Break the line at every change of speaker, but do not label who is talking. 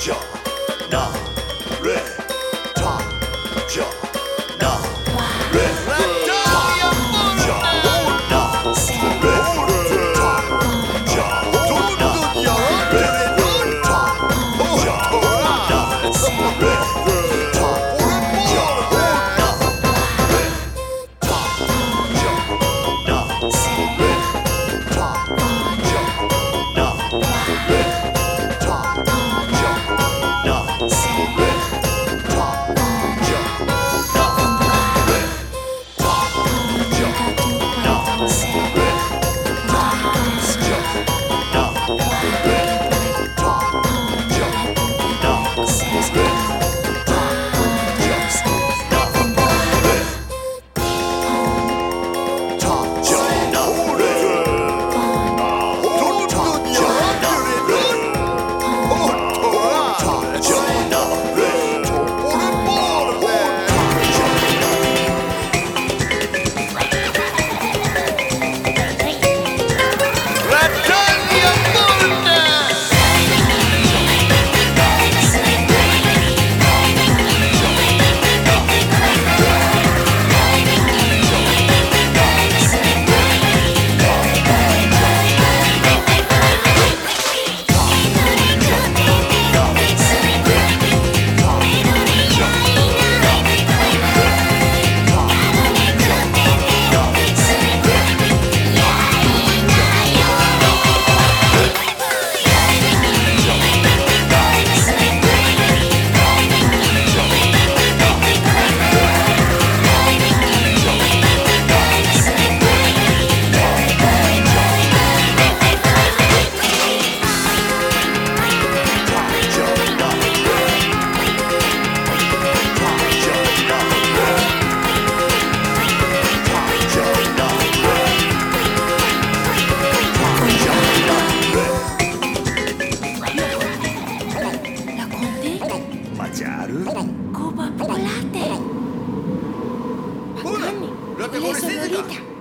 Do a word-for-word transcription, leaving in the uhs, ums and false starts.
ja, na, re, ta, ja, na, re, ta, ja, na, re, ta, ja, do, na, re, ta, ja, na, re, ta, ja, na, re, ta, ja, na, re, ta, ja, na, re, ta, ja, na, re, ta, ja, na, re, ta, ja, na, re, ta, ja, na, re, ta, ja, na, re, ta, ja, na, re, ta, ja, na, re,
Copa Popolate.
Una, la mejor
Le
escénica.
sonorita.